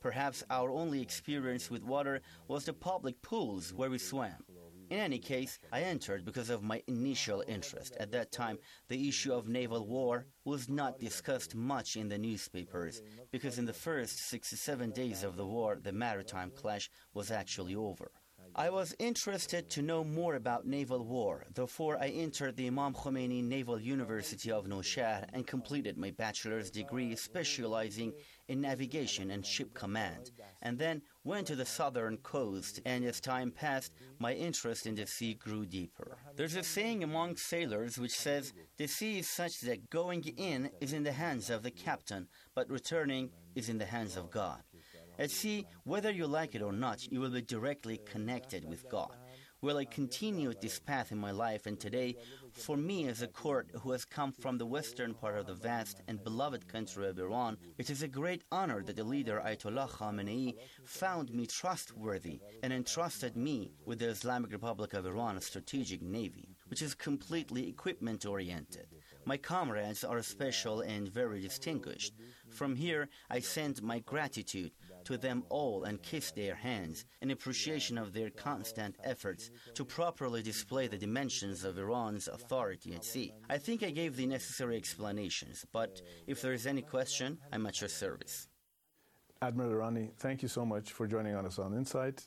Perhaps our only experience with water was the public pools where we swam. In any case, I entered because of my initial interest. At that time, the issue of naval war was not discussed much in the newspapers, because in the first 6 to 7 days of the war, the maritime clash was actually over. I was interested to know more about naval war. Therefore, I entered the Imam Khomeini Naval University of Nowshehra and completed my bachelor's degree specializing in navigation and ship command, and then went to the southern coast, and as time passed, my interest in the sea grew deeper. There's a saying among sailors which says, the sea is such that going in is in the hands of the captain, but returning is in the hands of God. At sea, whether you like it or not, you will be directly connected with God. Well, I continued this path in my life, and today, for me as a Kurd who has come from the western part of the vast and beloved country of Iran, it is a great honor that the leader Ayatollah Khamenei found me trustworthy and entrusted me with the Islamic Republic of Iran's strategic navy, which is completely equipment-oriented. My comrades are special and very distinguished. From here, I send my gratitude to them all and kiss their hands in appreciation of their constant efforts to properly display the dimensions of Iran's authority at sea. I think I gave the necessary explanations, but if there is any question, I'm at your service. Admiral Irani, thank you so much for joining us on Insight.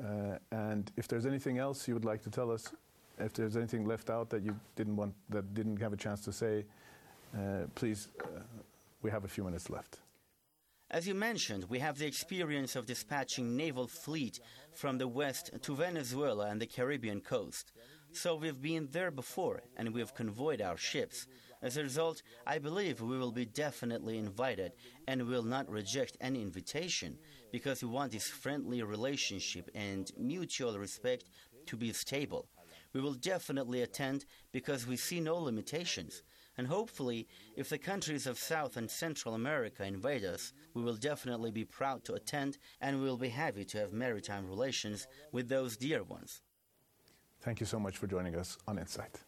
And if there's anything else you would like to tell us, if there's anything left out that you didn't have a chance to say, please, we have a few minutes left. As you mentioned, we have the experience of dispatching naval fleet from the west to Venezuela and the Caribbean coast. So we've been there before, and we have convoyed our ships. As a result, I believe we will be definitely invited and will not reject any invitation, because we want this friendly relationship and mutual respect to be stable. We will definitely attend because we see no limitations. And hopefully, if the countries of South and Central America invite us, we will definitely be proud to attend, and we will be happy to have maritime relations with those dear ones. Thank you so much for joining us on Insight.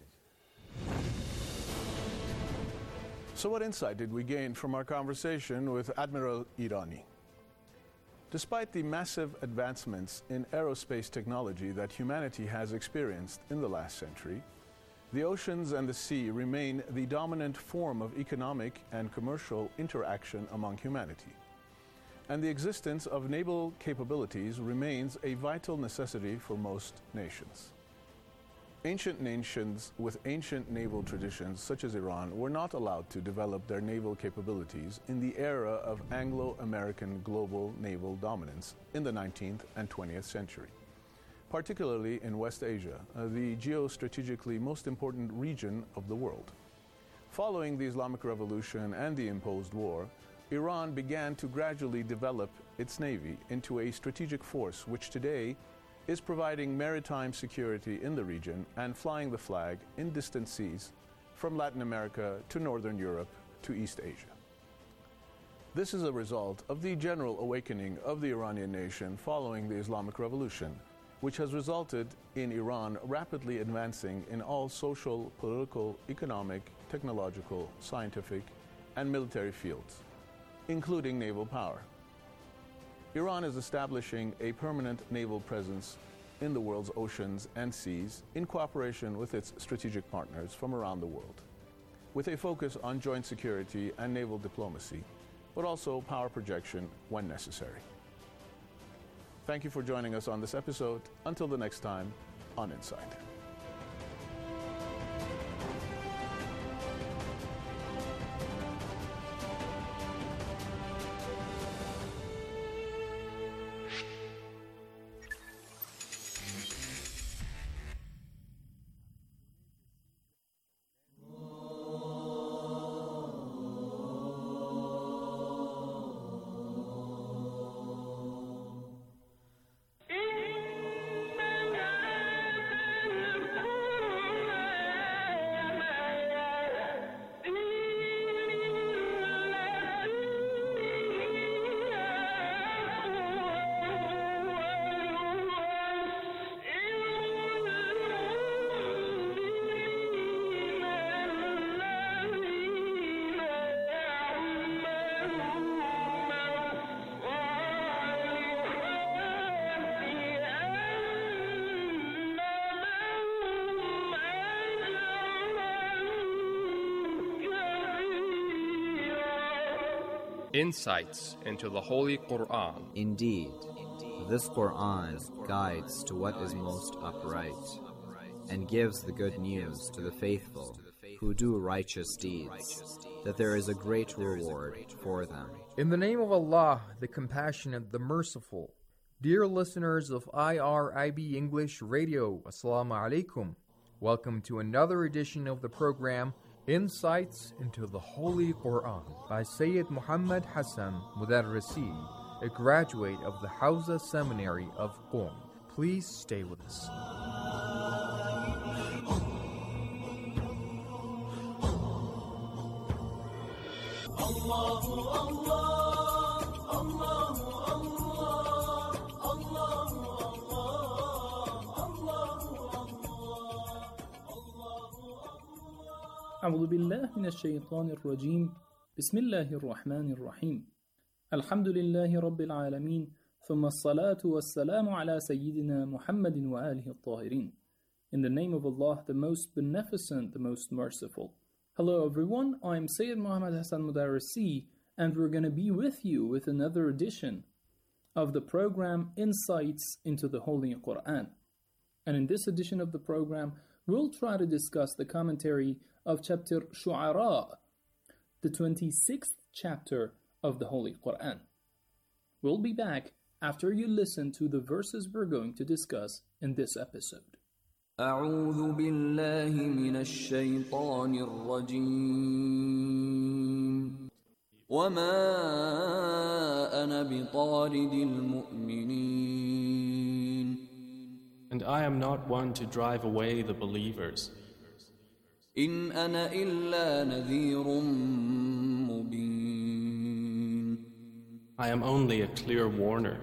So what insight did we gain from our conversation with Admiral Irani? Despite the massive advancements in aerospace technology that humanity has experienced in the last century, the oceans and the sea remain the dominant form of economic and commercial interaction among humanity. And the existence of naval capabilities remains a vital necessity for most nations. Ancient nations with ancient naval traditions, such as Iran, were not allowed to develop their naval capabilities in the era of Anglo-American global naval dominance in the 19th and 20th century. Particularly in West Asia, the geostrategically most important region of the world. Following the Islamic Revolution and the imposed war, Iran began to gradually develop its navy into a strategic force which today is providing maritime security in the region and flying the flag in distant seas from Latin America to Northern Europe to East Asia. This is a result of the general awakening of the Iranian nation following the Islamic Revolution, which has resulted in Iran rapidly advancing in all social, political, economic, technological, scientific, and military fields, including naval power. Iran is establishing a permanent naval presence in the world's oceans and seas in cooperation with its strategic partners from around the world, with a focus on joint security and naval diplomacy, but also power projection when necessary. Thank you for joining us on this episode. Until the next time on Insight. Insights into the Holy Quran. Indeed, this Quran guides to what is most upright, and gives the good news to the faithful who do righteous deeds, that there is a great reward for them. In the name of Allah, the Compassionate, the Merciful. Dear listeners of IRIB English Radio, Assalamu alaikum. Welcome to another edition of the program, Insights into the Holy Quran, by Sayyid Muhammad Hassan Mudarrisi, a graduate of the Hawza Seminary of Qom. Please stay with us. أعوذ بالله من الشيطان الرجيم بسم الله الرحمن الرحيم الحمد لله رب العالمين ثم الصلاة والسلام على سيدنا محمد وآله الطاهرين. In the name of Allah, the most beneficent, the most merciful. Hello everyone, I'm Sayyid Muhammad Hassan Mudarrisi, and we're going to be with you with another edition of the program Insights into the Holy Quran. And in this edition of the program, we'll try to discuss the commentary of chapter Shu'ara, the 26th chapter of the Holy Quran. We'll be back after you listen to the verses we're going to discuss in this episode. أعوذ بالله من الشيطان الرجيم وما أنا بطارد المؤمنين And I am not one to drive away the believers. إن أنا إلا نذير مبين I am only a clear warner.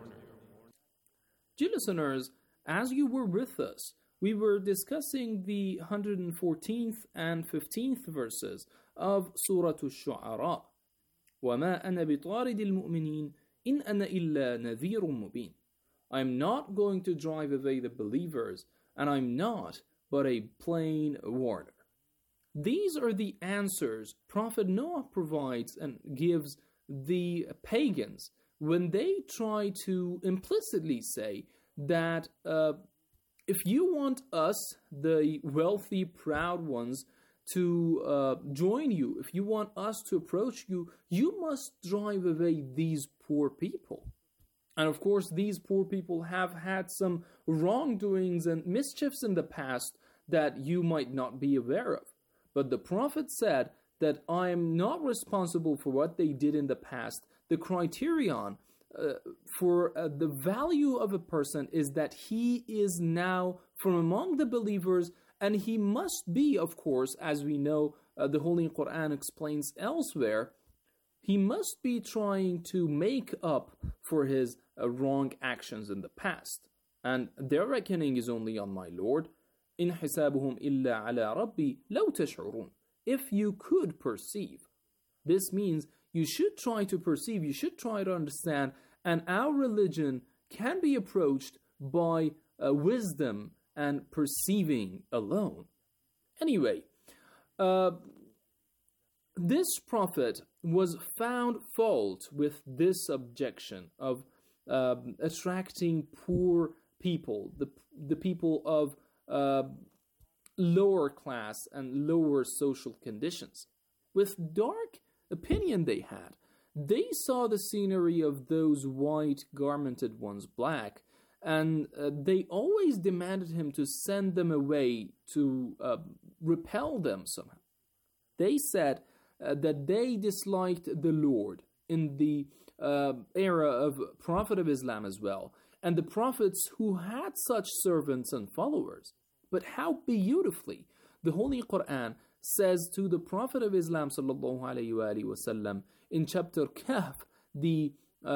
Dear listeners, as you were with us, we were discussing the 114th and 15th verses of Surah Al-Shu'ara. وَمَا أَنَا بِطَارِدِ الْمُؤْمِنِينَ إِنْ أَنَا إِلَّا نَذِيرٌ مُبِينٌ. I'm not going to drive away the believers, and I'm not but a plain warner. These are the answers Prophet Noah provides and gives the pagans when they try to implicitly say that if you want us, the wealthy, proud ones, to join you, if you want us to approach you, you must drive away these poor people. And of course, these poor people have had some wrongdoings and mischiefs in the past that you might not be aware of. But the Prophet said that I am not responsible for what they did in the past. The criterion for the value of a person is that he is now from among the believers, and he must be, of course, as we know, the Holy Quran explains elsewhere, he must be trying to make up for his wrong actions in the past. And their reckoning is only on my Lord. إِنْ حِسَابُهُمْ إِلَّا عَلَىٰ رَبِّي لَوْ تَشْعُرُونَ. If you could perceive. This means you should try to perceive, you should try to understand, and our religion can be approached by wisdom and perceiving alone. Anyway, this prophet was found fault with this objection of attracting poor people, the people of lower class and lower social conditions. With dark opinion they had, they saw the scenery of those white garmented ones black, and they always demanded him to send them away, to repel them somehow. They said that they disliked the Lord in the era of Prophet of Islam as well, and the prophets who had such servants and followers. But how beautifully the Holy Quran says to the Prophet of Islam sallallahu alayhi wasallam in chapter Kahf, the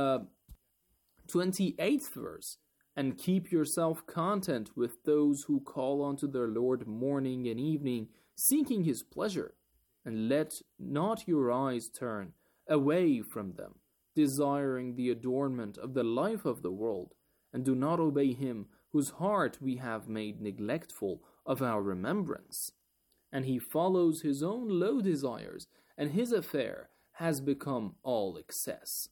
28th verse, and keep yourself content with those who call unto their Lord morning and evening, seeking His pleasure, and let not your eyes turn away from them, desiring the adornment of the life of the world, and do not obey him whose heart we have made neglectful of our remembrance. And he follows his own low desires, and his affair has become all excess.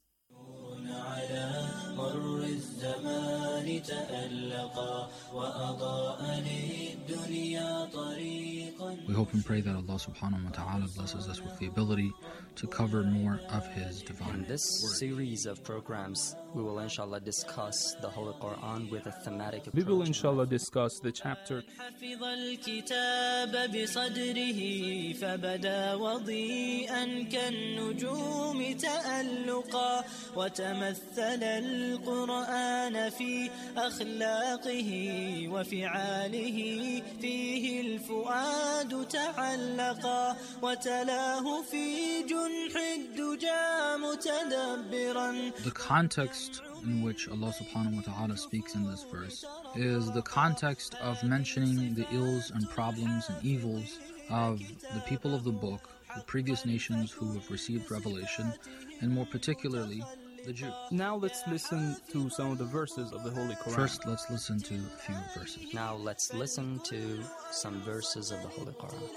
We hope and pray that Allah subhanahu wa ta'ala blesses us with the ability to cover more of His divine In this series of programs, we will inshallah discuss the Holy Quran with a thematic approach. We will inshallah discuss the chapter حفظ الكتاب بصدره فبدا وضيئا كالنجوم تألقا وتمثل القرآن في أخلاقه وفعاله فيه الفؤاد تعلقا وتلاه في جنح الدجى متدبرا. The context in which Allah subhanahu wa ta'ala speaks in this verse is the context of mentioning the ills and problems and evils of the people of the book, the previous nations who have received revelation, and more particularly the Jews. Now let's listen to some of the verses of the Holy Quran. First, let's listen to a few verses. Now let's listen to some verses of the Holy Quran.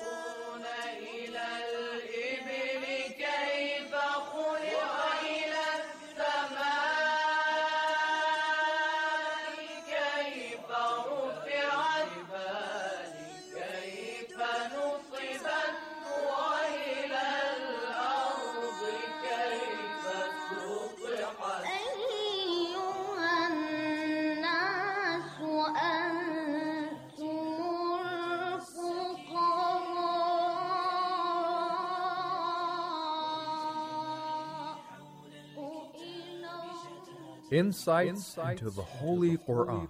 Insights into the Holy Quran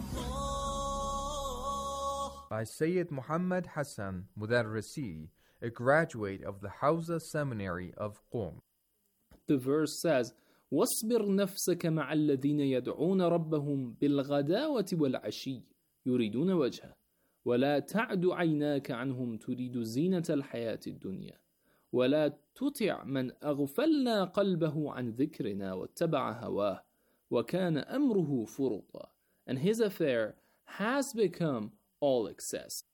by Sayyid Muhammad Hassan Mudarrisi, a graduate of the Hawza Seminary of Qom. The verse says, وَاصْبِرْ نَفْسَكَ مَعَ الَّذِينَ يَدْعُونَ رَبَّهُمْ بِالْغَدَاوَةِ وَالْعَشِيِّ يُرِيدُونَ وَجْهَهُ وَلَا تَعْدُ عَيْنَاكَ عَنْهُمْ تُرِيدُ زِينَةَ الْحَيَاةِ الدُّنْيَا وَلَا تُطِعْ مَنْ أَغْفَلْنَا قَلْبَهُ عَنْ ذِكْرِنَا وَاتَّبَعَ هَوَاهُ وَكَانَ أَمْرُهُ فُرُطًا. And his affair has become all excess.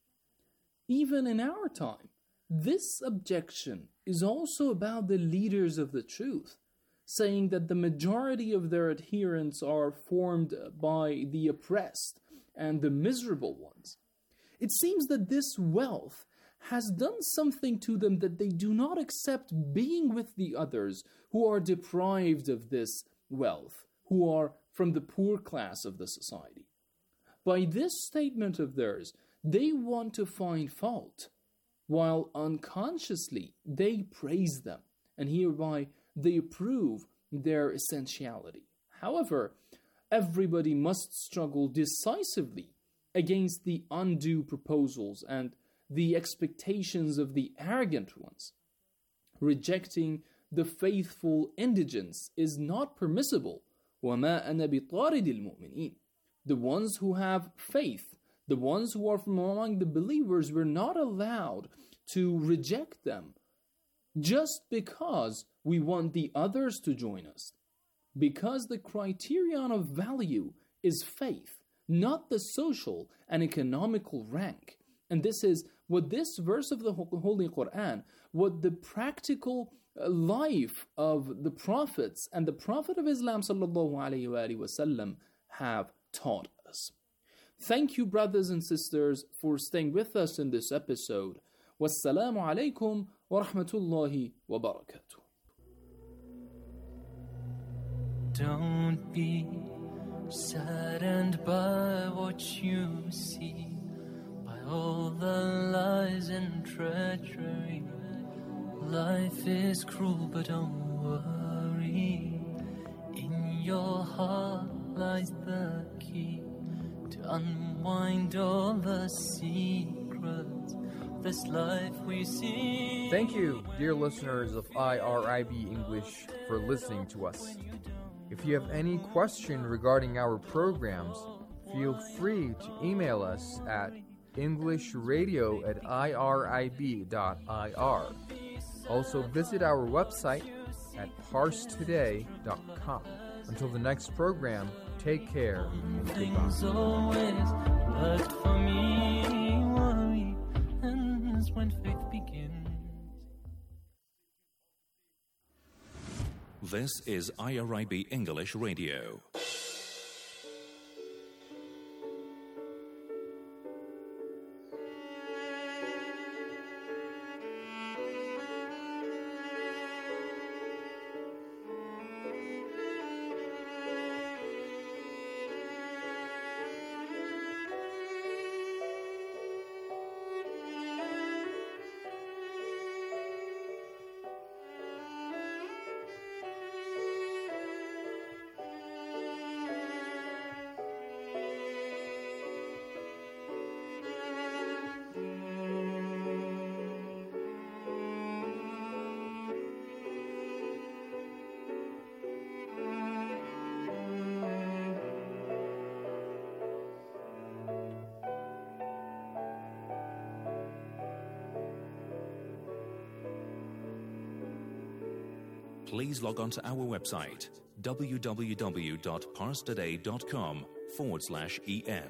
Even in our time, this objection is also about the leaders of the truth, saying that the majority of their adherents are formed by the oppressed and the miserable ones. It seems that this wealth has done something to them that they do not accept being with the others who are deprived of this wealth, who are from the poor class of the society. By this statement of theirs, they want to find fault, while unconsciously they praise them, and hereby they prove their essentiality. However, everybody must struggle decisively against the undue proposals and the expectations of the arrogant ones. Rejecting the faithful indigents is not permissible. وَمَا أَنَا بِطَارِدِ الْمُؤْمِنِينَ. The ones who have faith, the ones who are from among the believers, we're not allowed to reject them just because we want the others to join us. Because the criterion of value is faith, not the social and economical rank. And this is what this verse of the Holy Quran, what the practical life of the prophets and the Prophet of Islam sallallahu alaihi wasallam have taught us. Thank you, brothers and sisters, for staying with us in this episode. Wassalamu alaikum wa rahmatullahi wa barakatuh. Don't be saddened by what you see, by all the lies and treachery. Life is cruel, but don't worry. In your heart lies the key to unwind all the secrets of this life we see. Thank you, dear listeners of IRIB English, for listening to us. If you have any question regarding our programs, feel free to email us at englishradio@irib.ir. Also visit our website at parstoday.com. Until the next program, take care and Things goodbye. always worked for me. Worry ends when faith begins. This is IRIB English Radio. Please log on to our website, www.parstoday.com/en.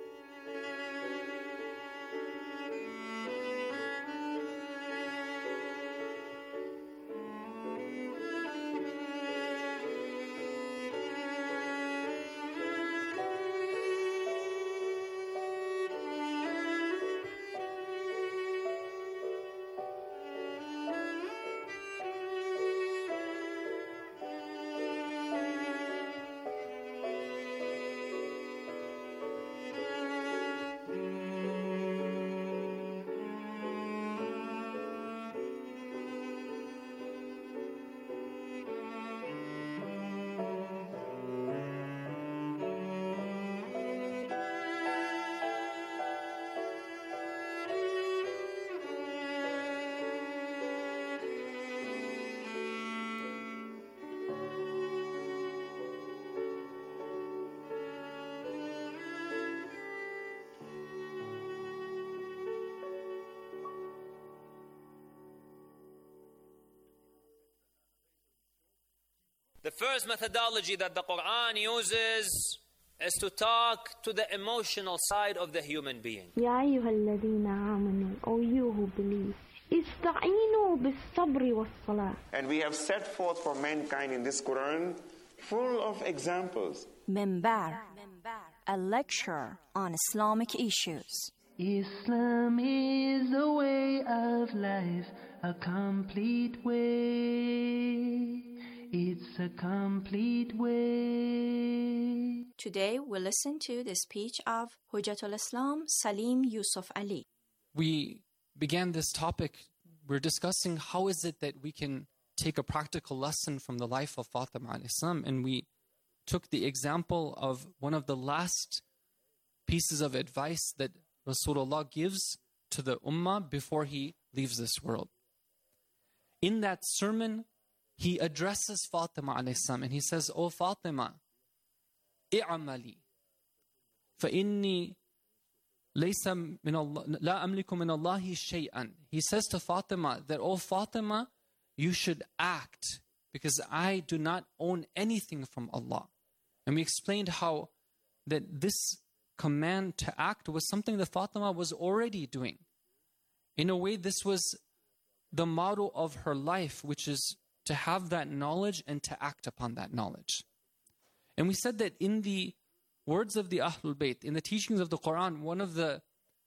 The first methodology that the Quran uses is to talk to the emotional side of the human being. يا أيها الذين آمنوا, O you who believe, استعينوا بالصبر والصلاة. And we have set forth for mankind in this Quran full of examples. Minbar, a lecture on Islamic issues. Islam is a way of life, a complete way. It's a complete way. Today we listen to the speech of Hujjatul Islam Salim Yusuf Ali. We began this topic, we're discussing how is it that we can take a practical lesson from the life of Fatima alayhi salam, and we took the example of one of the last pieces of advice that Rasulullah gives to the ummah before he leaves this world. In that sermon, he addresses Fatima alayhi salam and he says, "O Fatima, i'amali, fa inni laysa min Allah, la amliku min Allahi shay'an." He says to Fatima that, "O Fatima, you should act because I do not own anything from Allah." And we explained how that this command to act was something that Fatima was already doing. In a way, this was the motto of her life, which is to have that knowledge and to act upon that knowledge. And we said that in the words of the Ahlul Bayt, in the teachings of the Quran, one of the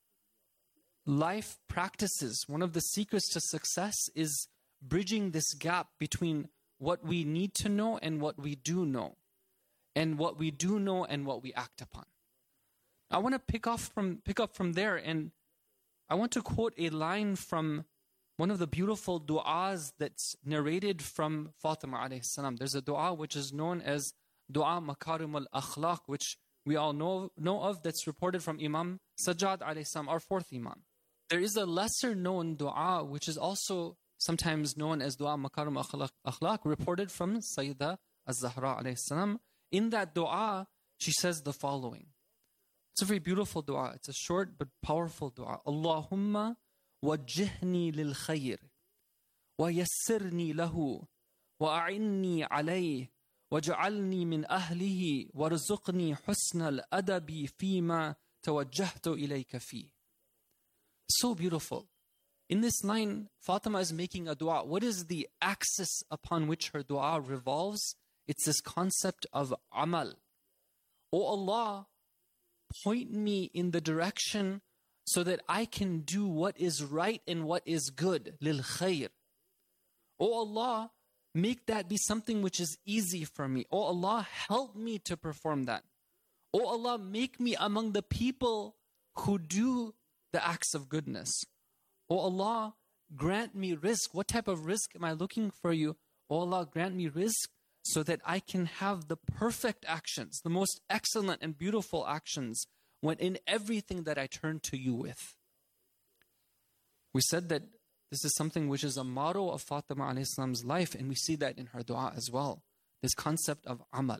life practices, one of the secrets to success is bridging this gap between what we need to know and what we do know, and what we do know and what we act upon. I want to pick up from there, and I want to quote a line from one of the beautiful du'as that's narrated from Fatima alayhi salam. There's a du'a which is known as Du'a Makarim al-Akhlaq, which we all know of, that's reported from Imam Sajjad alayhi salam, our fourth Imam. There is a lesser known du'a which is also sometimes known as Du'a Makarim al-Akhlaq, reported from Sayyidah Az-Zahra alayhi salam. In that du'a, she says the following. It's a very beautiful du'a. It's a short but powerful du'a. Allahumma wajjihni lil khayr wa yassirni lahu wa a'inni alayh waj'alni min ahlihi warzuqni husna al-adabi fima tawajjahtu ilayka fi. So beautiful. in this line, Fatima is making a dua. What is the axis upon which her dua revolves? It's this concept of amal. Oh Allah, point me in the direction so that I can do what is right and what is good. Lil khair. Oh Allah, make that be something which is easy for me. Oh Allah, help me to perform that. Oh Allah, make me among the people who do the acts of goodness. Oh Allah, grant me rizq. What type of rizq am I looking for you? Oh Allah, grant me rizq so that I can have the perfect actions, the most excellent and beautiful actions when in everything that I turn to you with. We said that this is something which is a motto of Fatima alayhi salam's life, and we see that in her dua as well. This concept of amal.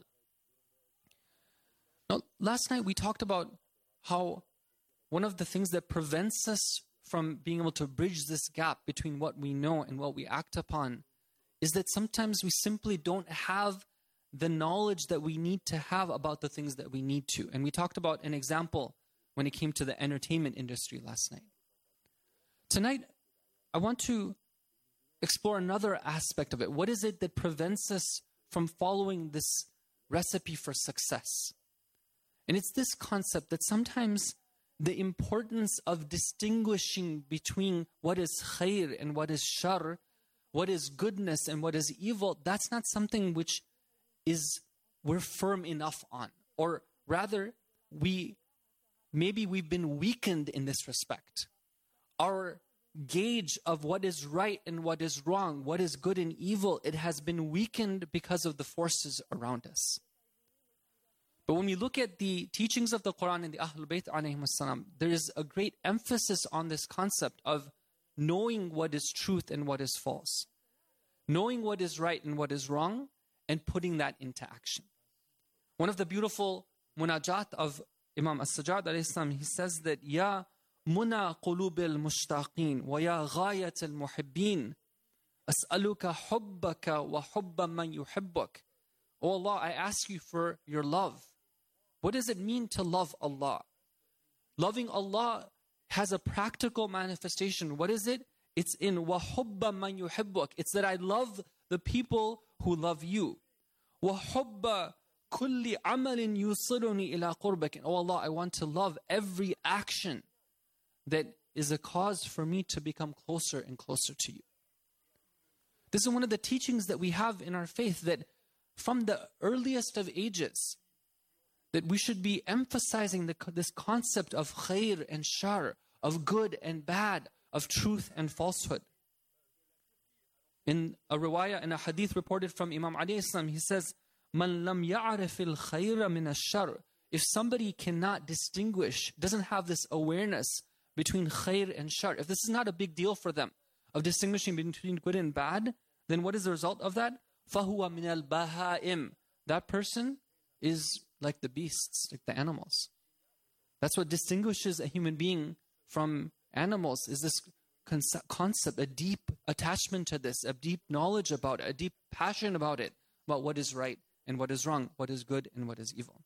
Now, last night we talked about how one of the things that prevents us from being able to bridge this gap between what we know and what we act upon is that sometimes we simply don't have the knowledge that we need to have about the things that we need to. And we talked about an example when it came to the entertainment industry last night. Tonight, I want to explore another aspect of it. What is it that prevents us from following this recipe for success? And it's this concept that sometimes the importance of distinguishing between what is khair and what is shar, what is goodness and what is evil, that's not something which we're firm enough on. Or rather, maybe we've been weakened in this respect. Our gauge of what is right and what is wrong, what is good and evil, it has been weakened because of the forces around us. But when we look at the teachings of the Quran and the Ahlul Bayt alayhim as-salam, there is a great emphasis on this concept of knowing what is truth and what is false, knowing what is right and what is wrong, and putting that into action. One of the beautiful munajat of Imam As-Sajjad alayhi salam, he says that, Ya muna qulub al-mushtaqeen wa ya ghayat al-muhibbeen as'aluka hubbaka wa hubba man yuhibbuk. Oh Allah, I ask you for your love. What does it mean to love Allah? Loving Allah has a practical manifestation. What is it? It's in وَحُبَّ مَنْ يُحِبُّكَ. It's that I love the people who love you. وَحُبَّ كُلِّ عَمَلٍ يُوصِلُنِي إِلَىٰ قُرْبَكَ. And oh Allah, I want to love every action that is a cause for me to become closer and closer to you. This is one of the teachings that we have in our faith, that from the earliest of ages, that we should be emphasizing this concept of khair and shar, of good and bad, of truth and falsehood. In a riwayah, in a hadith reported from Imam Ali Islam, he says, Man lam ya'rif al-khayra min ash-shar. If somebody cannot distinguish, doesn't have this awareness between khair and shar, if this is not a big deal for them, of distinguishing between good and bad, then what is the result of that? فَهُوَ مِنَ الْبَهَائِمِ. That person is like the beasts, like the animals. That's what distinguishes a human being from animals, is this concept, a deep attachment to this, a deep knowledge about it, a deep passion about it, about what is right and what is wrong, what is good and what is evil.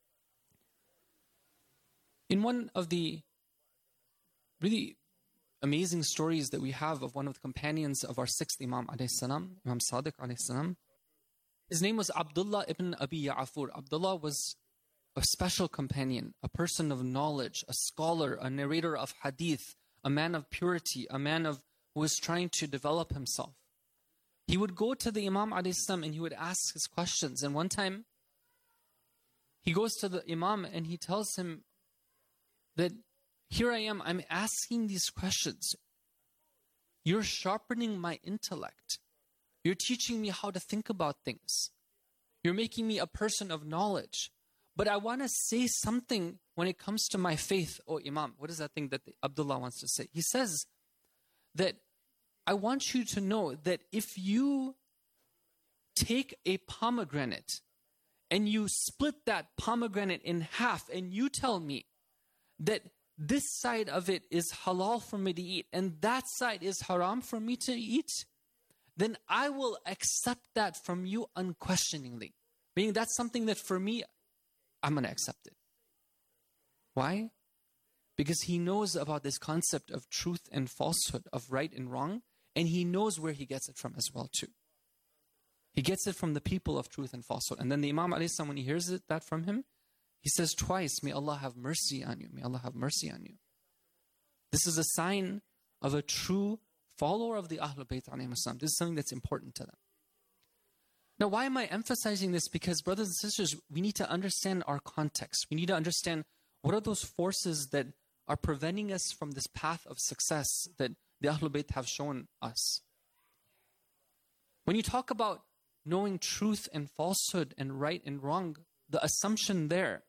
In one of the really amazing stories that we have of one of the companions of our sixth Imam alayhi salam, Imam Sadiq alayhi salam, his name was Abdullah ibn Abi Ya'fur. Abdullah was a special companion, a person of knowledge, a scholar, a narrator of hadith, a man of purity, a man who was trying to develop himself. He would go to the Imam alayhi salam and he would ask his questions. And one time, he goes to the Imam and he tells him that, here I am, I'm asking these questions. You're sharpening my intellect. You're teaching me how to think about things. You're making me a person of knowledge. But I want to say something when it comes to my faith, oh Imam. What is that thing that Abdullah wants to say? He says that I want you to know that if you take a pomegranate and you split that pomegranate in half and you tell me that this side of it is halal for me to eat and that side is haram for me to eat, then I will accept that from you unquestioningly. Meaning that's something that for me, I'm going to accept it. Why? because he knows about this concept of truth and falsehood, of right and wrong, and he knows where he gets it from as well too. He gets it from the people of truth and falsehood. And then the Imam ﷺ, when he hears that from him, he says twice, may Allah have mercy on you. May Allah have mercy on you. This is a sign of a true follower of the Ahlul Bayt alayhim as-salam. This is something that's important to them. Now, why am I emphasizing this? Because, brothers and sisters, we need to understand our context. We need to understand what are those forces that are preventing us from this path of success that the Ahlul Bayt have shown us. When you talk about knowing truth and falsehood and right and wrong, the assumption there,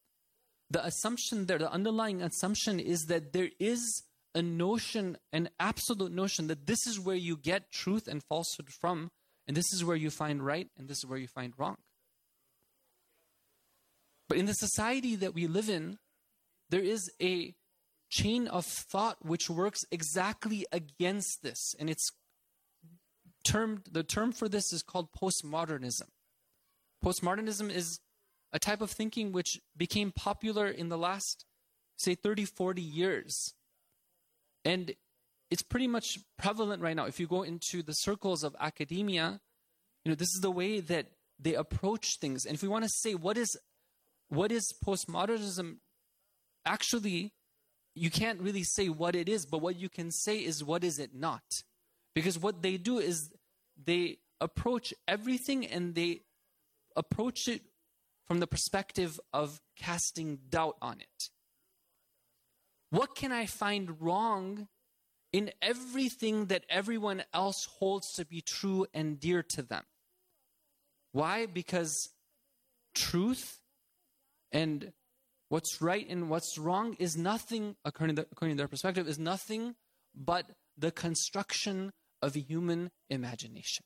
the underlying assumption is that there is a notion, an absolute notion that this is where you get truth and falsehood from, and this is where you find right, and this is where you find wrong. But in the society that we live in, there is a chain of thought which works exactly against this, and the term for this is called postmodernism. Postmodernism is a type of thinking which became popular in the last, say, 30, 40 years. And it's pretty much prevalent right now. If you go into the circles of academia, this is the way that they approach things. And if we want to say what is postmodernism, actually, you can't really say what it is, but what you can say is what is it not. Because what they do is they approach everything and they approach it from the perspective of casting doubt on it. What can I find wrong in everything that everyone else holds to be true and dear to them? Why? Because truth and what's right and what's wrong is nothing, according to their perspective, is nothing but the construction of a human imagination.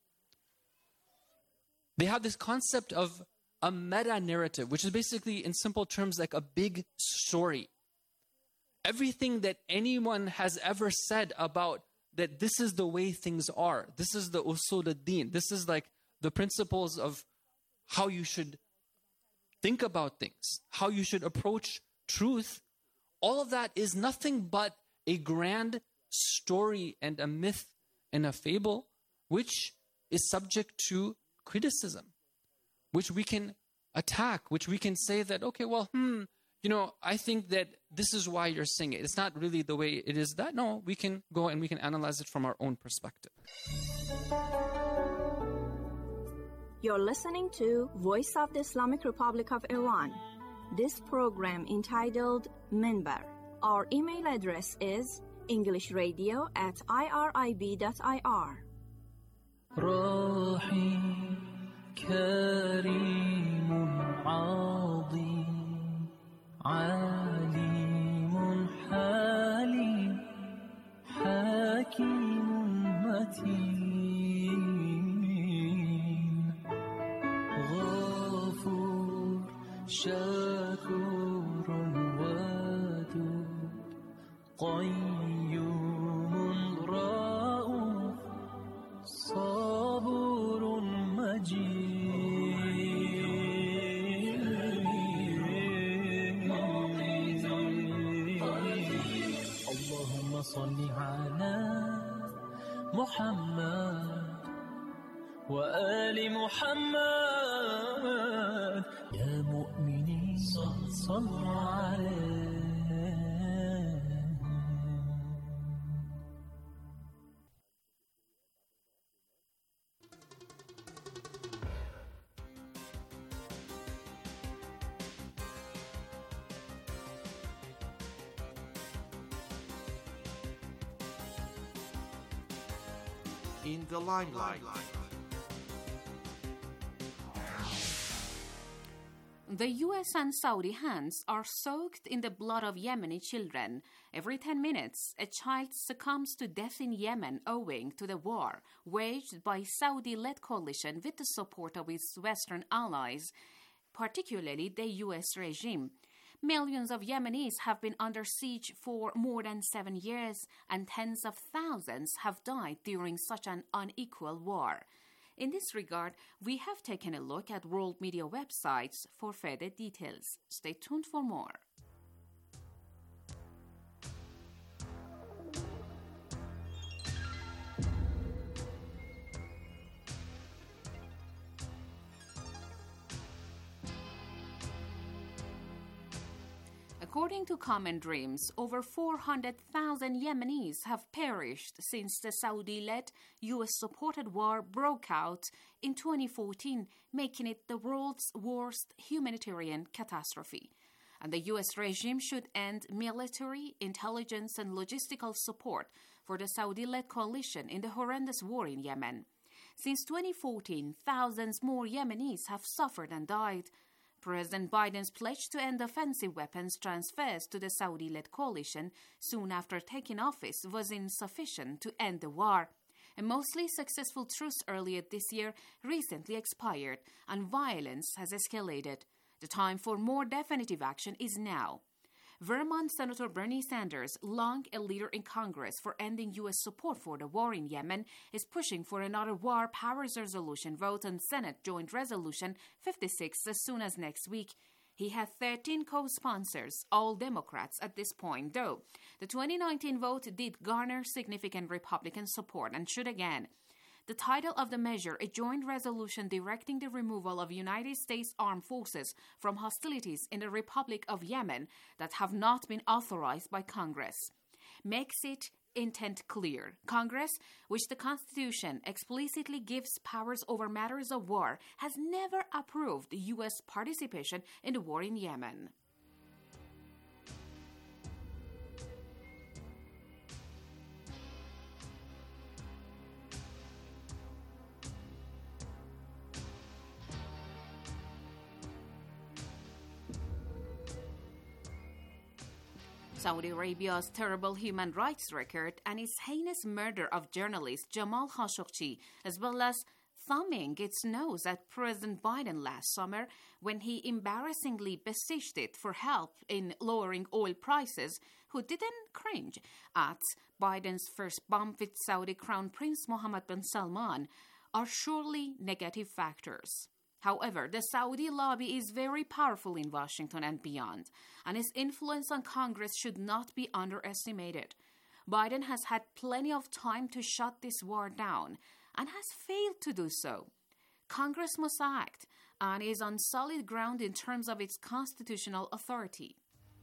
They have this concept of a meta-narrative, which is basically, in simple terms, like a big story. Everything that anyone has ever said about that this is the way things are, this is the usul ad-din, this is like the principles of how you should think about things, how you should approach truth, all of that is nothing but a grand story and a myth and a fable, which is subject to criticism, which we can attack, which we can say that, okay, well, I think that this is why you're saying it. It's not really the way it is that. No, we can go and we can analyze it from our own perspective. You're listening to Voice of the Islamic Republic of Iran. This program entitled Minbar. Our email address is englishradio@irib.ir. رحيم كريم عظيم عليم حليم حكيم متين غفور شكور ودود قيوم رؤوف صبور مجيد اللهم صل على محمد وآل محمد يا مؤمنين صلوا عليه. In the limelight. The US and Saudi hands are soaked in the blood of Yemeni children. Every 10 minutes, a child succumbs to death in Yemen owing to the war waged by Saudi-led coalition with the support of its Western allies, particularly the US regime. Millions of Yemenis have been under siege for more than 7 years, and tens of thousands have died during such an unequal war. In this regard, we have taken a look at world media websites for further details. Stay tuned for more. According to Common Dreams, over 400,000 Yemenis have perished since the Saudi-led, US-supported war broke out in 2014, making it the world's worst humanitarian catastrophe. And the US regime should end military, intelligence, and logistical support for the Saudi-led coalition in the horrendous war in Yemen. Since 2014, thousands more Yemenis have suffered and died. President Biden's pledge to end offensive weapons transfers to the Saudi-led coalition soon after taking office was insufficient to end the war. A mostly successful truce earlier this year recently expired, and violence has escalated. The time for more definitive action is now. Vermont Senator Bernie Sanders, long a leader in Congress for ending U.S. support for the war in Yemen, is pushing for another War Powers Resolution vote on Senate Joint Resolution 56 as soon as next week. He had 13 co-sponsors, all Democrats at this point, though. The 2019 vote did garner significant Republican support and should again. The title of the measure, a joint resolution directing the removal of United States armed forces from hostilities in the Republic of Yemen that have not been authorized by Congress, makes its intent clear. Congress, which the Constitution explicitly gives powers over matters of war, has never approved U.S. participation in the war in Yemen. Saudi Arabia's terrible human rights record and its heinous murder of journalist Jamal Khashoggi, as well as thumbing its nose at President Biden last summer when he embarrassingly beseeched it for help in lowering oil prices, who didn't cringe at Biden's first bump with Saudi Crown Prince Mohammed bin Salman, are surely negative factors. However, the Saudi lobby is very powerful in Washington and beyond, and its influence on Congress should not be underestimated. Biden has had plenty of time to shut this war down and has failed to do so. Congress must act and is on solid ground in terms of its constitutional authority.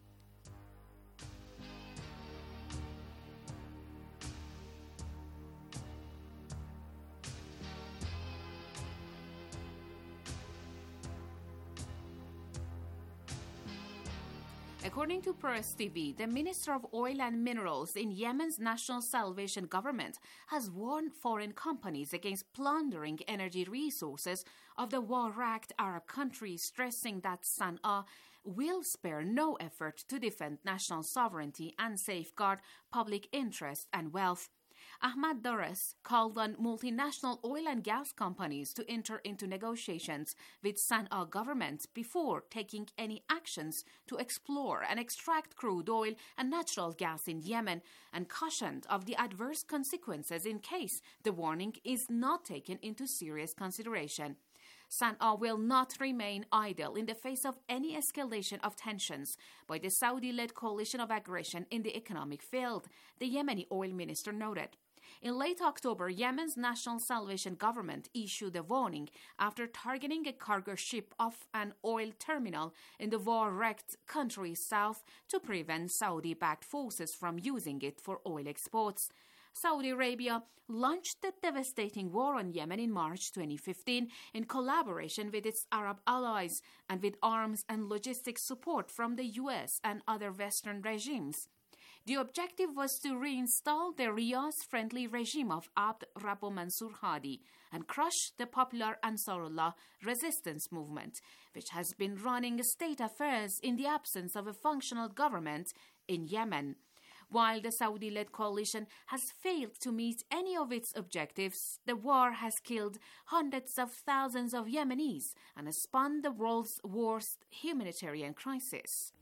According to Press TV, the Minister of Oil and Minerals in Yemen's National Salvation Government has warned foreign companies against plundering energy resources of the war-racked Arab country, stressing that Sana'a will spare no effort to defend national sovereignty and safeguard public interest and wealth. Ahmad Daras called on multinational oil and gas companies to enter into negotiations with Sana'a government before taking any actions to explore and extract crude oil and natural gas in Yemen, and cautioned of the adverse consequences in case the warning is not taken into serious consideration. Sana'a will not remain idle in the face of any escalation of tensions by the Saudi-led coalition of aggression in the economic field, the Yemeni oil minister noted. In late October, Yemen's National Salvation Government issued a warning after targeting a cargo ship off an oil terminal in the war-wrecked country south to prevent Saudi-backed forces from using it for oil exports. Saudi Arabia launched the devastating war on Yemen in March 2015 in collaboration with its Arab allies and with arms and logistics support from the US and other Western regimes. The objective was to reinstall the Riyadh-friendly regime of Abd Rabbu Mansur Hadi and crush the popular Ansarullah resistance movement, which has been running state affairs in the absence of a functional government in Yemen. While the Saudi-led coalition has failed to meet any of its objectives, the war has killed hundreds of thousands of Yemenis and has spun the world's worst humanitarian crisis.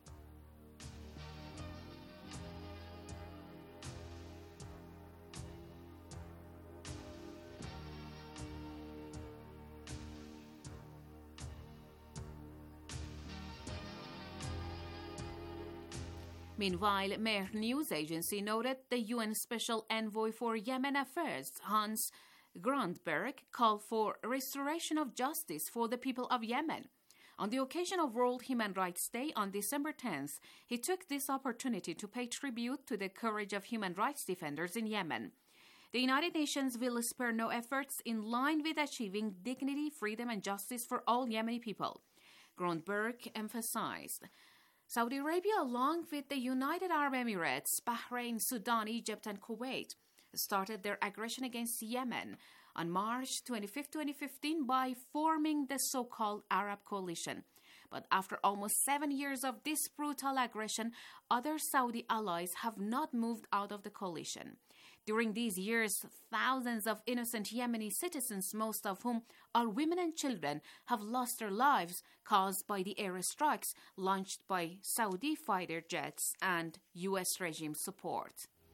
Meanwhile, Mehr news agency noted the UN Special Envoy for Yemen Affairs, Hans Grundberg, called for restoration of justice for the people of Yemen. On the occasion of World Human Rights Day on December 10th, he took this opportunity to pay tribute to the courage of human rights defenders in Yemen. The United Nations will spare no efforts in line with achieving dignity, freedom, and justice for all Yemeni people, Grundberg emphasized. Saudi Arabia, along with the United Arab Emirates, Bahrain, Sudan, Egypt, and Kuwait, started their aggression against Yemen on March 25, 2015 by forming the so-called Arab Coalition. But after almost 7 years of this brutal aggression, other Saudi allies have not moved out of the coalition. During these years, thousands of innocent Yemeni citizens, most of whom are women and children, have lost their lives caused by the airstrikes launched by Saudi fighter jets and U.S. regime support.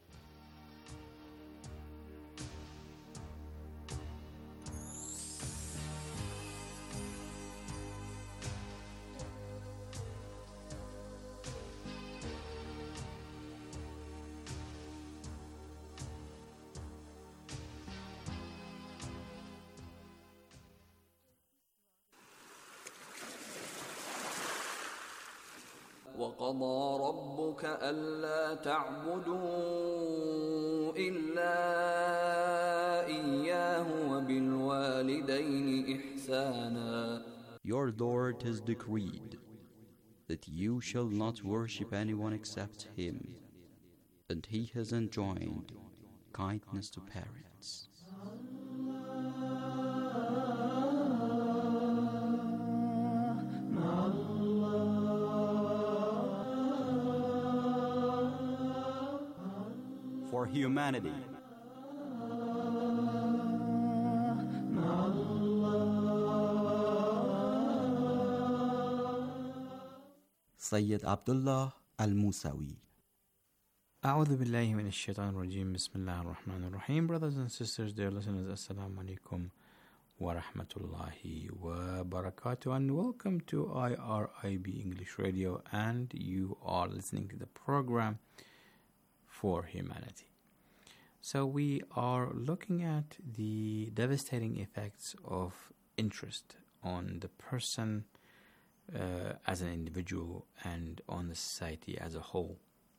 وقضى ربك ألا تعبدوا إلا إياه وبالوالدين إحسانا. Your Lord has decreed that you shall not worship anyone except Him, and He has enjoined kindness to parents. For humanity. Sayyid Abdullah Al-Musawi. أعوذ بالله من الشيطان الرجيم بسم الله الرحمن الرحيم. Brothers and sisters, dear listeners, Assalamu alaikum wa rahmatullahi wa barakatuh, and welcome to IRIB English Radio, and you are listening to the program For Humanity. So we are looking at the devastating effects of interest on the person as an individual and on the society as a whole.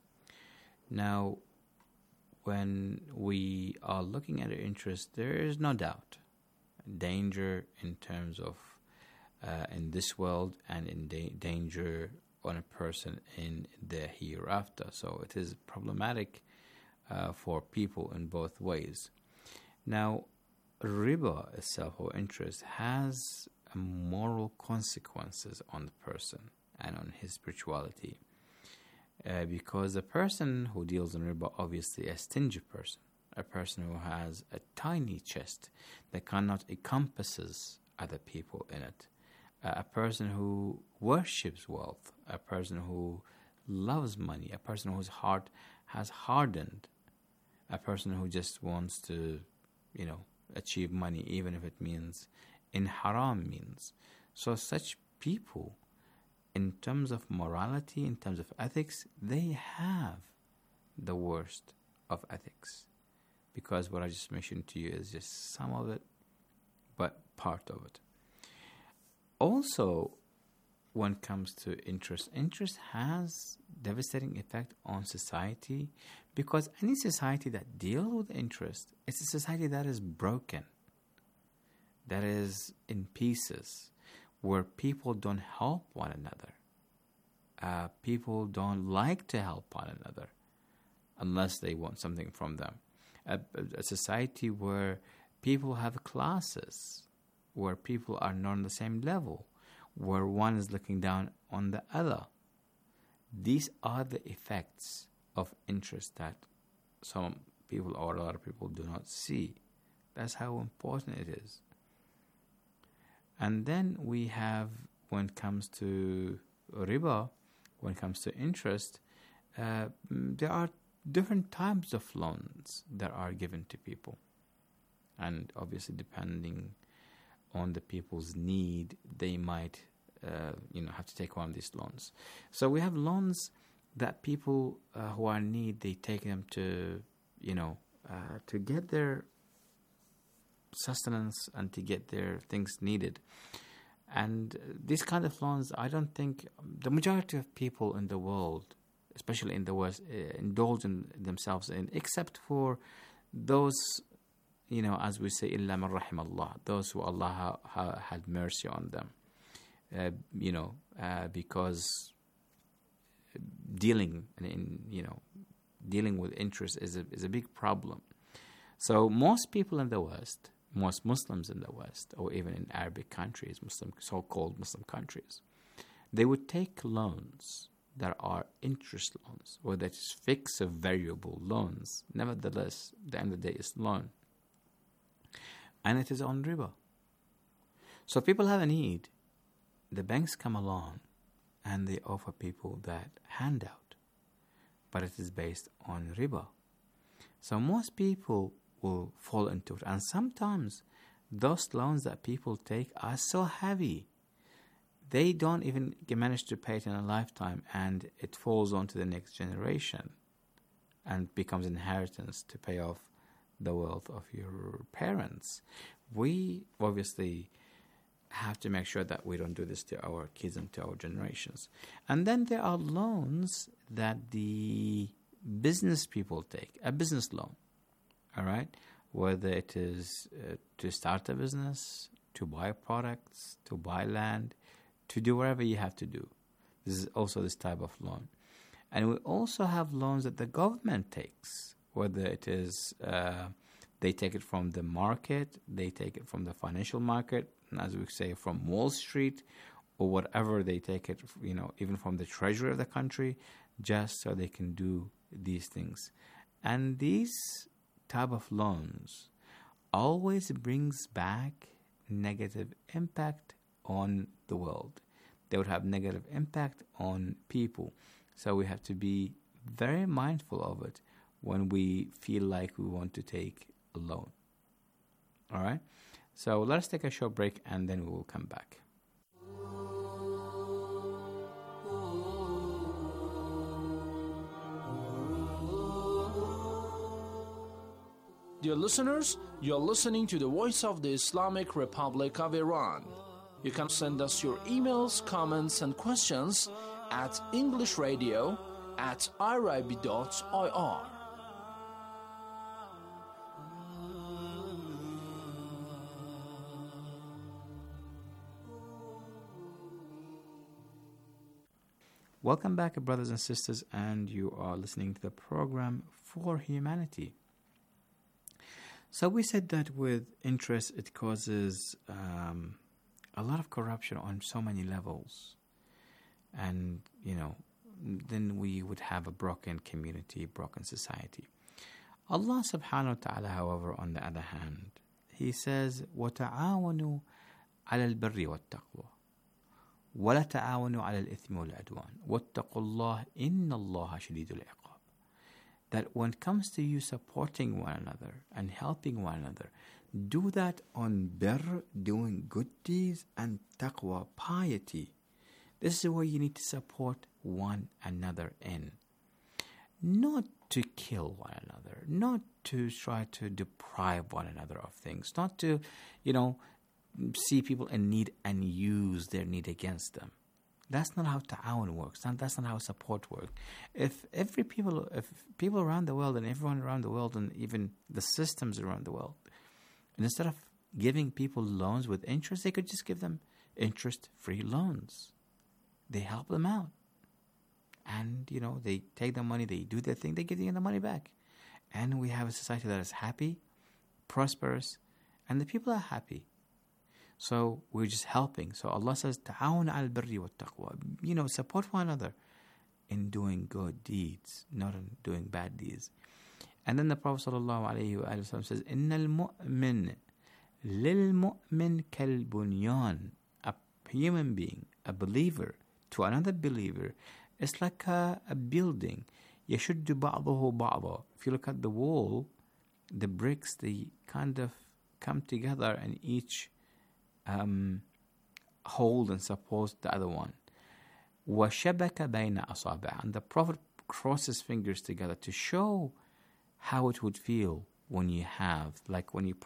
Now, when we are looking at interest, there is no doubt danger in terms of in this world and in danger on a person in the hereafter. So it is problematic for people in both ways. Now, riba itself, or interest, has moral consequences on the person and on his spirituality. Because the person who deals in riba, obviously a stingy person, a person who has a tiny chest that cannot encompasses other people in it, a person who worships wealth, a person who loves money, a person whose heart has hardened, a person who just wants to, achieve money, even if it means in haram means. So such people, in terms of morality, in terms of ethics, they have the worst of ethics. Because what I just mentioned to you is just some of it, but part of it. Also, when it comes to interest has devastating effect on society, because any society that deals with interest, it's a society that is broken, that is in pieces, where people don't help one another. People don't like to help one another unless they want something from them. A society where people have classes, where people are not on the same level, where one is looking down on the other. These are the effects of interest that some people or a lot of people do not see. That's how important it is. And then we have, when it comes to riba, when it comes to interest, there are different types of loans that are given to people. And obviously, depending on the people's need, they might, have to take one of these loans. So we have loans that people who are in need, they take them to, to get their sustenance and to get their things needed. And these kind of loans, I don't think the majority of people in the world, especially in the West, indulge in themselves in, except for those, as we say, إِلَّا مَنْ رَحِمَ اللَّهِ, those who Allah had mercy on them. Because dealing with interest is a big problem. So most people in the West, most Muslims in the West, or even in Arabic countries, so-called Muslim countries, they would take loans that are interest loans, or that is fixed or variable loans. Nevertheless, at the end of the day, it's loan. And it is on riba. So people have a need. The banks come along and they offer people that handout, but it is based on riba. So most people will fall into it, and sometimes those loans that people take are so heavy they don't even manage to pay it in a lifetime, and it falls on to the next generation and becomes inheritance to pay off the wealth of your parents. We obviously have to make sure that we don't do this to our kids and to our generations. And then there are loans that the business people take, a business loan, all right? Whether it is to start a business, to buy products, to buy land, to do whatever you have to do. This is also this type of loan. And we also have loans that the government takes, whether it is they take it from the market, they take it from the financial market, as we say, from Wall Street, or whatever, they take it, even from the treasury of the country, just so they can do these things. And these type of loans always brings back negative impact on the world. They would have negative impact on people. So we have to be very mindful of it when we feel like we want to take a loan. All right? So let us take a short break and then we will come back. Dear listeners, you're listening to the Voice of the Islamic Republic of Iran. You can send us your emails, comments, and questions at englishradio@irib.ir. Welcome back, brothers and sisters, and you are listening to the program For Humanity. So we said that with interest, it causes a lot of corruption on so many levels. And, then we would have a broken community, broken society. Allah subhanahu wa ta'ala, however, on the other hand, He says, وَتَعَاوَنُوا عَلَى الْبِرِّ وَالتَّقْوَى وَلَا تَعَاوَنُوا عَلَى الْإِثْمِ وَالْعُدْوَانِ وَاتَّقُوا اللَّهَ إِنَّ اللَّهَ شَدِيدُ الْعِقَابِ. That when it comes to you supporting one another and helping one another, do that on birr, doing good deeds, and taqwa, piety. This is where you need to support one another in. Not to kill one another, not to try to deprive one another of things, not to, see people in need and use their need against them. That's not how ta'awun works. That's not how support works. If people around the world and everyone around the world and even the systems around the world, and instead of giving people loans with interest, they could just give them interest-free loans. They help them out. And, they take the money, they do their thing, they give them the money back. And we have a society that is happy, prosperous, and the people are happy. So we're just helping. So Allah says, "Ta'awun al-birri wat-taqwa." Support one another in doing good deeds, not in doing bad deeds. And then the Prophet ﷺ says, "Inna al-mu'min lil-mu'min kal-bunyan." A human being, a believer, to another believer, it's like a building. يَشُدُّ بَعْضُهُ بَعْضًا. If you look at the wall, the bricks, they kind of come together and each hold and support the other one. وَشَبَكَ بَيْنَ أَصَابِعَ. And the Prophet crossed his fingers together to show how it would feel when you have, like when you put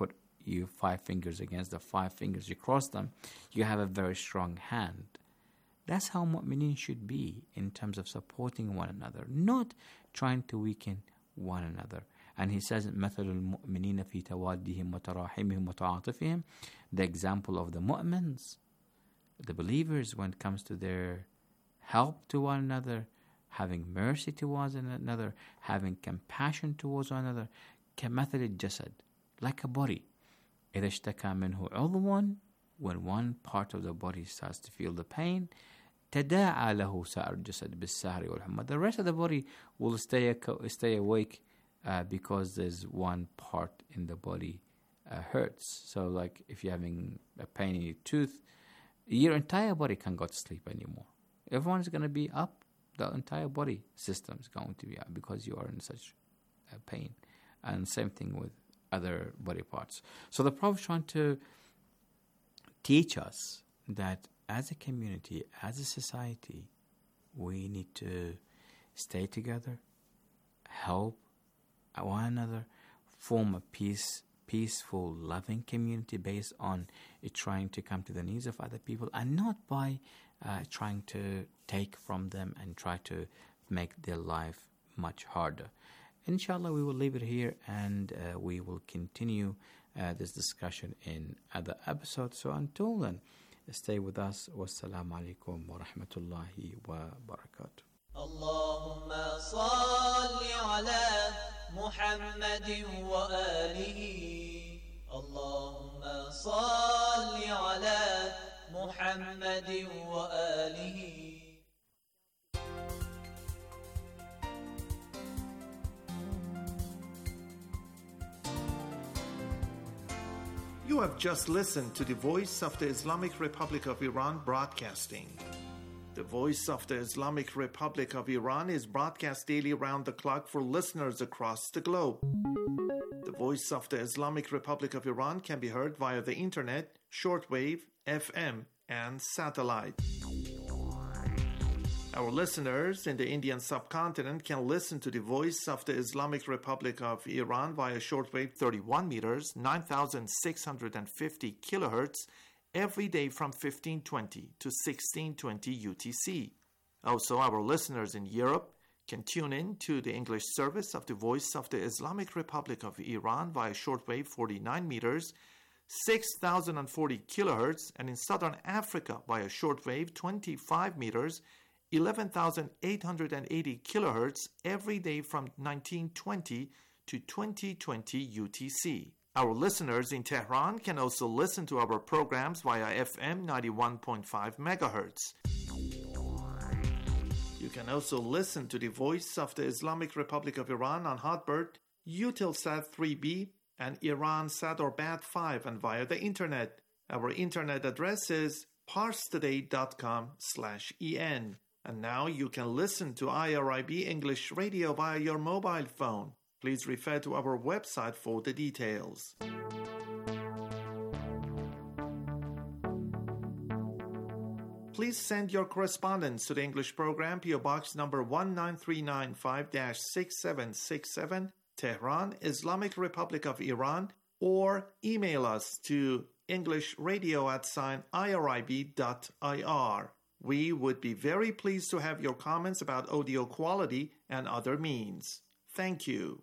you 5 fingers against the 5 fingers, you cross them, you have a very strong hand. That's how mu'mineen should be in terms of supporting one another, not trying to weaken one another. And he says, مَثَلُ الْمُؤْمِنِينَ فِي تَوَادِّهِمْ وَتَرَاحِمِهِمْ وَتَعَاطُفِهِمْ, the example of the mu'mins, the believers, when it comes to their help to one another, having mercy towards one another, having compassion towards one another, كَمَثَلِ الْجَسَدِ, like a body. إِذَا اشْتَكَى مِنْهُ عُضْوٌ, when one part of the body starts to feel the pain, تَدَاعَى لَهُ سَائِرُ الْجَسَدِ بِالسَّهْرِ وَالْحُمَّى, the rest of the body will stay awake because there's one part in the body hurts. So like if you're having a pain in your tooth, your entire body can't go to sleep anymore. Everyone's going to be up. The entire body system is going to be up because you are in such pain. And same thing with other body parts. So the Prophet is trying to teach us that as a community, as a society, we need to stay together, help one another, form a peaceful, loving community based on trying to come to the needs of other people, and not by trying to take from them and try to make their life much harder. Inshallah, we will leave it here, and we will continue this discussion in other episodes. So until then, stay with us. Wassalamu alaikum wa rahmatullahi wa barakatuh. اللهم صل على محمد وآله اللهم صل على محمد وآله. You have just listened to the Voice of the Islamic Republic of Iran broadcasting. The Voice of the Islamic Republic of Iran is broadcast daily around the clock for listeners across the globe. The Voice of the Islamic Republic of Iran can be heard via the internet, shortwave, FM, and satellite. Our listeners in the Indian subcontinent can listen to the Voice of the Islamic Republic of Iran via shortwave 31 meters, 9,650 kilohertz, every day from 1520 to 1620 UTC. Also, our listeners in Europe can tune in to the English service of the Voice of the Islamic Republic of Iran via shortwave 49 meters, 6,040 kilohertz, and in Southern Africa via shortwave 25 meters, 11,880 kilohertz, every day from 1920 to 2020 UTC. Our listeners in Tehran can also listen to our programs via FM 91.5 megahertz. You can also listen to the Voice of the Islamic Republic of Iran on Hotbird, Eutelsat 3B, and Iransat or Bat 5, and via the internet. Our internet address is parstoday.com/en. And now you can listen to IRIB English Radio via your mobile phone. Please refer to our website for the details. Please send your correspondence to the English program, PO Box number 19395-6767, Tehran, Islamic Republic of Iran, or email us to englishradio@irib.ir. We would be very pleased to have your comments about audio quality and other means. Thank you.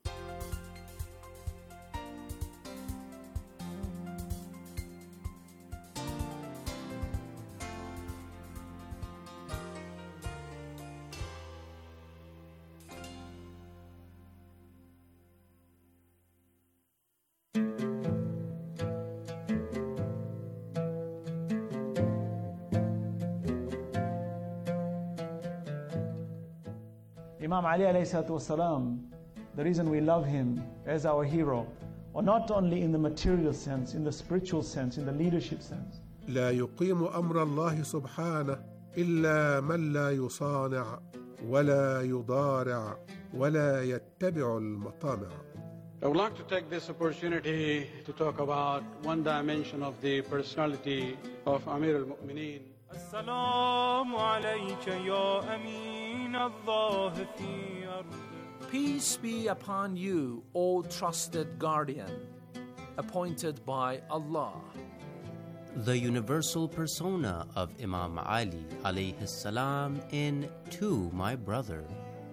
Imam Ali alayhi salatu wasalam, the reason we love him as our hero, or not only in the material sense, in the spiritual sense, in the leadership sense. لا يقيم أمر الله سبحانه إلا من لا يصانع ولا يضارع ولا يتبع المطامع. I would like to take this opportunity to talk about one dimension of the personality of Amir al-Mu'mineen. السلام عليك يا أمين الله في أرض. Peace be upon you, O trusted guardian. appointed by Allah. The universal persona of Imam Ali alayhi salam in To My Brother.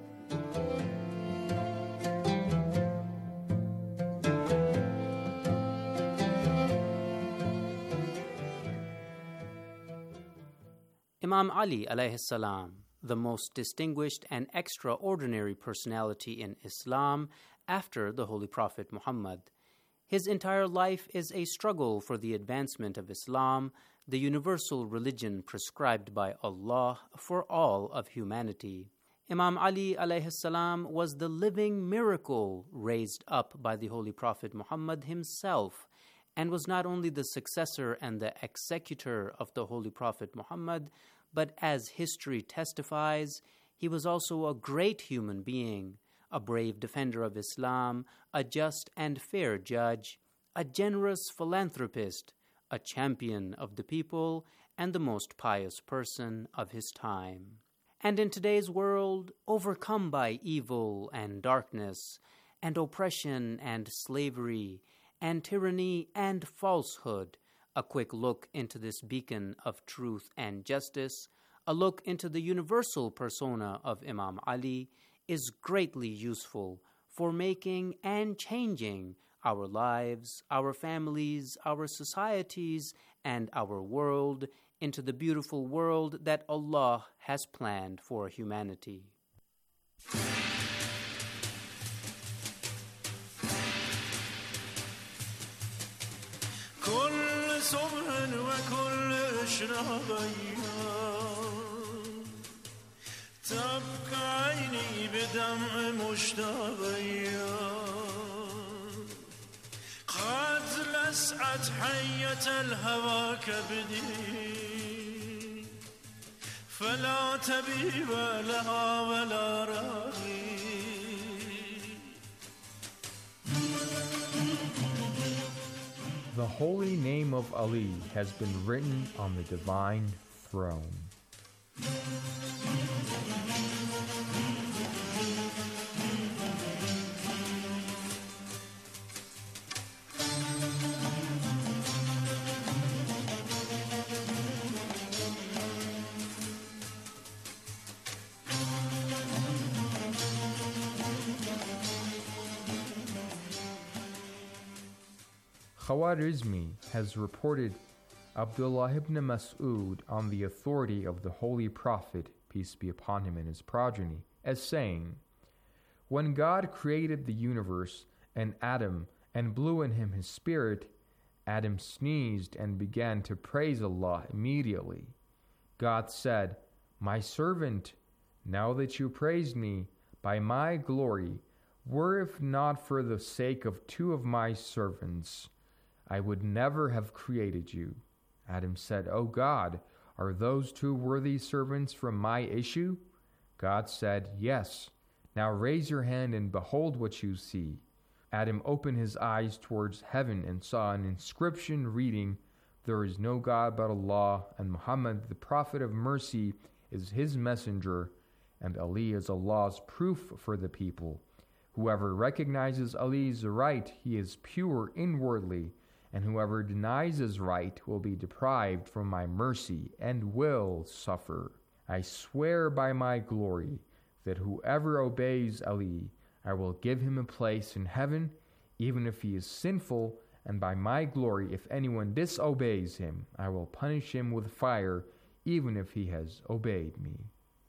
Imam Ali alayhi salam, the most distinguished and extraordinary personality in Islam after the Holy Prophet Muhammad. His entire life is a struggle for the advancement of Islam, the universal religion prescribed by Allah for all of humanity. Imam Ali alayhi salam was the living miracle raised up by the Holy Prophet Muhammad himself, and was not only the successor and the executor of the Holy Prophet Muhammad, but as history testifies, he was also a great human being, a brave defender of Islam, a just and fair judge, a generous philanthropist, a champion of the people, and the most pious person of his time. And in today's world, overcome by evil and darkness, and oppression and slavery, and tyranny and falsehood, a quick look into this beacon of truth and justice, a look into the universal persona of Imam Ali, is greatly useful for making and changing our lives, our families, our societies, and our world into the beautiful world that Allah has planned for humanity. تبقى عيني بدمع مشتاقيا قد لسعت حية الهوى كبدي فلا تبيب لها ولا راغي. The holy name of Ali has been written on the divine throne. Khawarizmi has reported Abdullah ibn Mas'ud on the authority of the Holy Prophet, peace be upon him and his progeny, as saying, "When God created the universe and Adam and blew in him his spirit, Adam sneezed and began to praise Allah immediately. God said, 'My servant, now that you praised me, by my glory, were it not for the sake of two of my servants, I would never have created you.' Adam said, 'O God, are those two worthy servants from my issue?' God said, 'Yes. Now raise your hand and behold what you see.' Adam opened his eyes towards heaven and saw an inscription reading, 'There is no God but Allah, and Muhammad, the Prophet of mercy, is his messenger, and Ali is Allah's proof for the people. Whoever recognizes Ali's right, he is pure inwardly, and whoever denies his right will be deprived from my mercy and will suffer. I swear by my glory that whoever obeys Ali, I will give him a place in heaven, even if he is sinful, and by my glory, if anyone disobeys him, I will punish him with fire, even if he has obeyed me."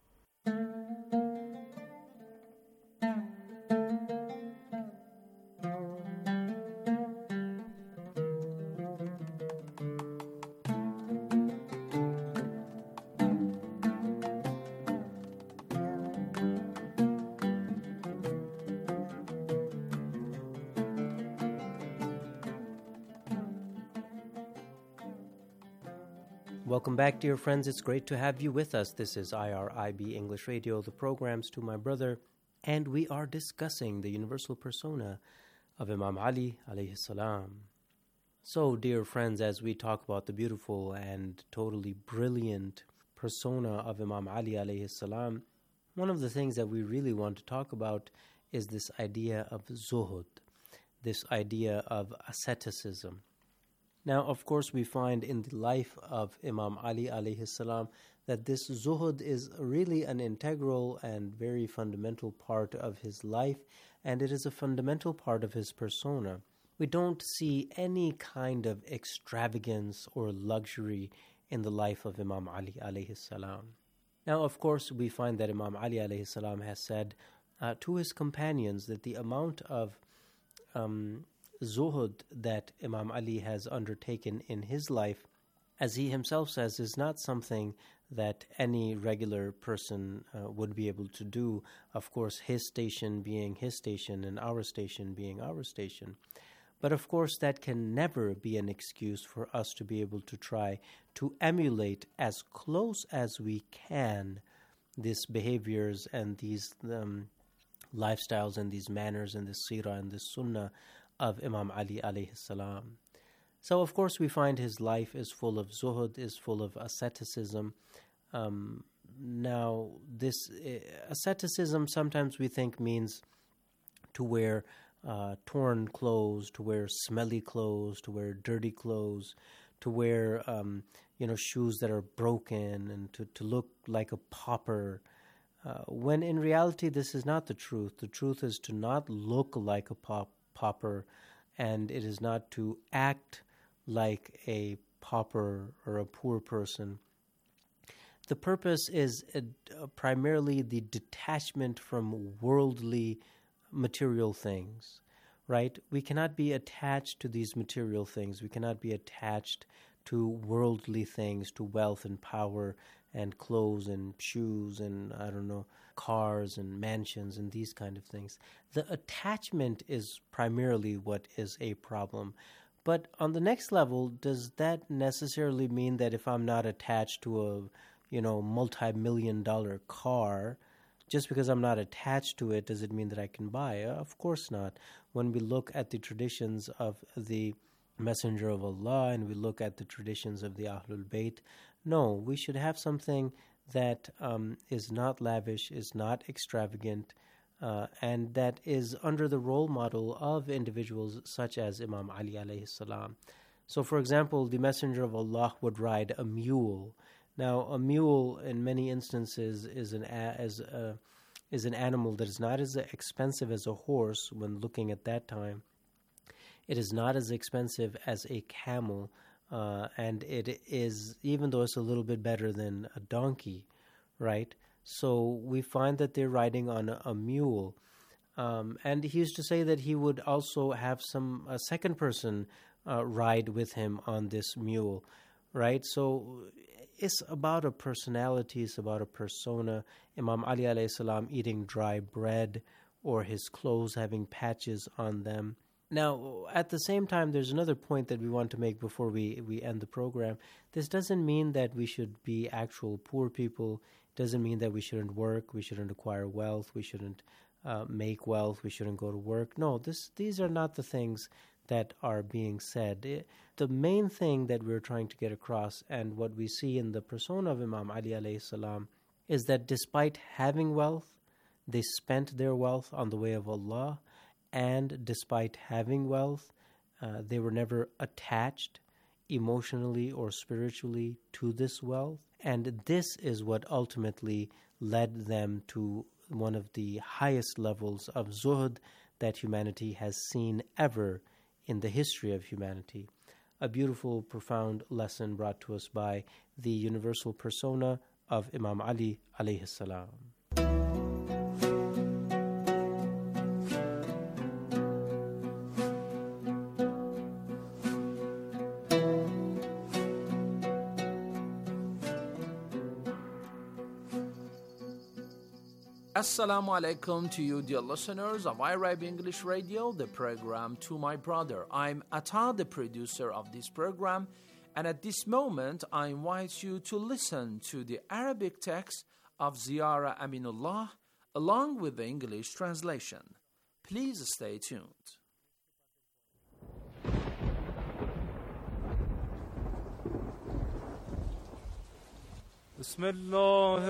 Welcome back, dear friends. It's great to have you with us. This is IRIB English Radio, the programs To My Brother, and we are discussing the universal persona of Imam Ali alayhi salam. So, dear friends, as we talk about the beautiful and totally brilliant persona of Imam Ali alayhi salam, one of the things that we really want to talk about is this idea of zuhud, this idea of asceticism. Now, of course, we find in the life of Imam Ali alayhi salam that this zuhud is really an integral and very fundamental part of his life, and it is a fundamental part of his persona. We don't see any kind of extravagance or luxury in the life of Imam Ali alayhi salam. Now, of course, we find that Imam Ali alayhi salam has said to his companions that the amount of zuhud that Imam Ali has undertaken in his life, as he himself says, is not something that any regular person would be able to do. Of course, his station being his station and our station being our station. But of course, that can never be an excuse for us to be able to try to emulate as close as we can these behaviors and these lifestyles and these manners and this seerah and this sunnah of Imam Ali alayhi salam. So of course we find his life is full of zuhud, is full of asceticism. Now this asceticism sometimes we think means to wear torn clothes, to wear smelly clothes, to wear dirty clothes, to wear shoes that are broken, and to look like a pauper. When in reality this is not the truth. The truth is to not look like a pauper, and it is not to act like a pauper or a poor person. The purpose is primarily the detachment from worldly material things, right? We cannot be attached to these material things. We cannot be attached to worldly things, to wealth and power and clothes and shoes and, cars and mansions and these kind of things. The attachment is primarily what is a problem. But on the next level, does that necessarily mean that if I'm not attached to a, multi-million-dollar car, just because I'm not attached to it, does it mean that I can buy it? Of course not. When we look at the traditions of the Messenger of Allah and we look at the traditions of the Ahlul Bayt, no, we should have something that is not lavish, is not extravagant, and that is under the role model of individuals such as Imam Ali alayhi salam. So, for example, the Messenger of Allah would ride a mule. Now, a mule, in many instances, is an animal that is not as expensive as a horse when looking at that time. It is not as expensive as a camel, and it is, even though it's a little bit better than a donkey, right? So we find that they're riding on a mule. And he used to say that he would also have a second person ride with him on this mule, right? So it's about a personality, it's about a persona. Imam Ali alayhi salam eating dry bread or his clothes having patches on them. Now, at the same time, there's another point that we want to make before we end the program. This doesn't mean that we should be actual poor people. It doesn't mean that we shouldn't work, we shouldn't acquire wealth, we shouldn't make wealth, we shouldn't go to work. No, these are not the things that are being said. The main thing that we're trying to get across, and what we see in the persona of Imam Ali alayhi salam, is that despite having wealth, they spent their wealth on the way of Allah, and despite having wealth, they were never attached emotionally or spiritually to this wealth. And this is what ultimately led them to one of the highest levels of zuhud that humanity has seen ever in the history of humanity. A beautiful, profound lesson brought to us by the universal persona of Imam Ali alayhi salam. Assalamu alaikum to you, dear listeners of IRIB English Radio, the program To My Brother. I'm Atta, the producer of this program, and at this moment I invite you to listen to the Arabic text of Ziyara Aminullah along with the English translation. Please stay tuned. بسم الله